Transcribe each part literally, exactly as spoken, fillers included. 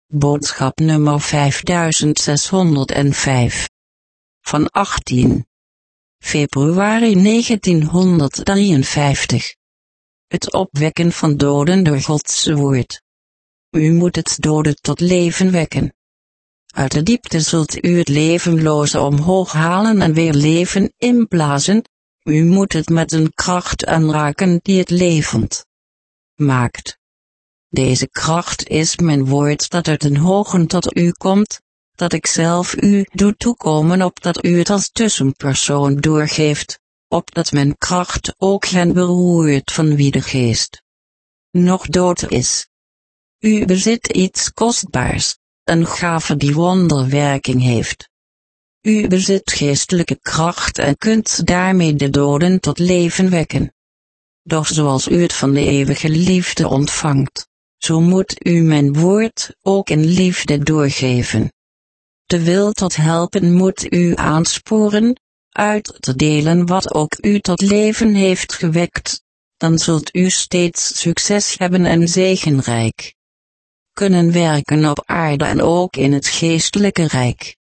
Boodschap nummer vijfduizendzeshonderdvijf. Van achttien februari negentienhonderddrieënvijftig. Het opwekken van doden door Gods woord. U moet het doden tot leven wekken. Uit de diepte zult u het levenloze omhoog halen en weer leven inblazen. U moet het met een kracht aanraken die het levend maakt. Deze kracht is mijn woord dat uit den hogen tot u komt, dat ik zelf u doe toekomen opdat u het als tussenpersoon doorgeeft, opdat mijn kracht ook hen beroert van wie de geest nog dood is. U bezit iets kostbaars, een gave die wonderwerking heeft. U bezit geestelijke kracht en kunt daarmee de doden tot leven wekken. Doch zoals u het van de eeuwige liefde ontvangt, zo moet u mijn woord ook in liefde doorgeven. De wil tot helpen moet u aansporen, uit te delen wat ook u tot leven heeft gewekt, dan zult u steeds succes hebben en zegenrijk kunnen werken op aarde en ook in het geestelijke rijk.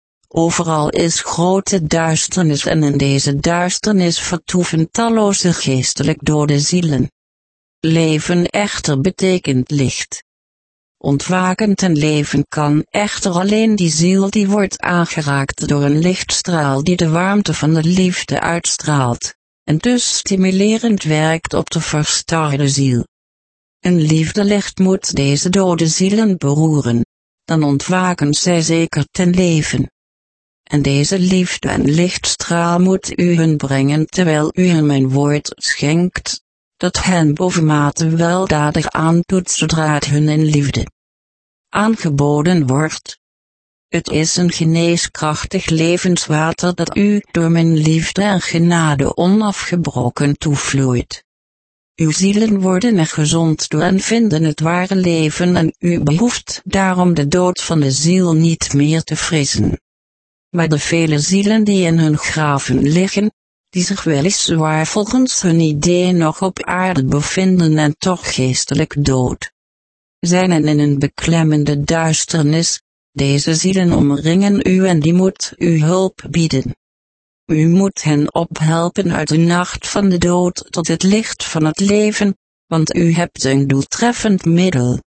Overal is grote duisternis en in deze duisternis vertoeven talloze geestelijk dode zielen. Leven echter betekent licht. Ontwaken ten leven kan echter alleen die ziel die wordt aangeraakt door een lichtstraal die de warmte van de liefde uitstraalt, en dus stimulerend werkt op de verstarde ziel. Een liefdelicht moet deze dode zielen beroeren, dan ontwaken zij zeker ten leven. En deze liefde en lichtstraal moet u hun brengen terwijl u hen mijn woord schenkt, dat hen bovenmate weldadig aandoet zodra het hun in liefde aangeboden wordt. Het is een geneeskrachtig levenswater dat u door mijn liefde en genade onafgebroken toevloeit. Uw zielen worden er gezond door en vinden het ware leven en u behoeft daarom de dood van de ziel niet meer te vrezen. Maar de vele zielen die in hun graven liggen, die zich weliswaar volgens hun idee nog op aarde bevinden en toch geestelijk dood zijn en in een beklemmende duisternis, deze zielen omringen u en die moet u hulp bieden. U moet hen ophelpen uit de nacht van de dood tot het licht van het leven, want u hebt een doeltreffend middel.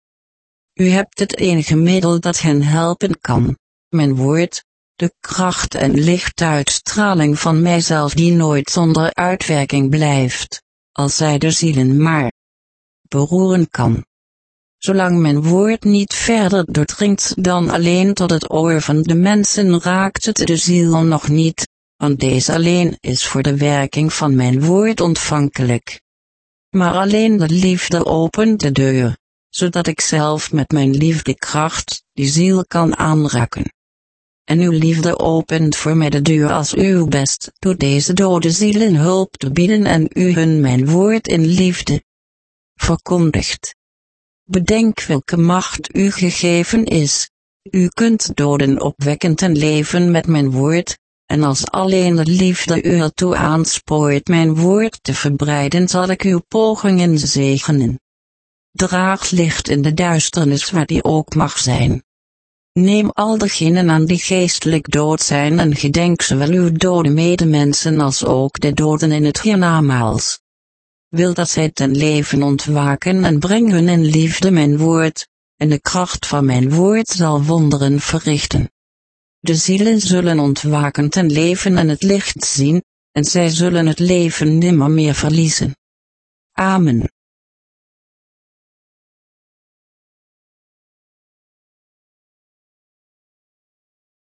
U hebt het enige middel dat hen helpen kan, mijn woord, de kracht en lichtuitstraling van mijzelf die nooit zonder uitwerking blijft, als zij de zielen maar beroeren kan. Zolang mijn woord niet verder doordringt dan alleen tot het oor van de mensen raakt het de ziel nog niet, want deze alleen is voor de werking van mijn woord ontvankelijk. Maar alleen de liefde opent de deur, zodat ik zelf met mijn liefdekracht die ziel kan aanraken. En uw liefde opent voor mij de deur als uw best door deze dode zielen hulp te bieden en u hun mijn woord in liefde verkondigt. Bedenk welke macht u gegeven is. U kunt doden opwekken ten leven met mijn woord, en als alleen de liefde u ertoe aanspoort mijn woord te verbreiden zal ik uw pogingen zegenen. Draag licht in de duisternis waar die ook mag zijn. Neem al degenen aan die geestelijk dood zijn en gedenk zowel uw dode medemensen als ook de doden in het hiernamaals. Wil dat zij ten leven ontwaken en breng hun in liefde mijn woord, en de kracht van mijn woord zal wonderen verrichten. De zielen zullen ontwaken ten leven en het licht zien, en zij zullen het leven nimmer meer verliezen. Amen.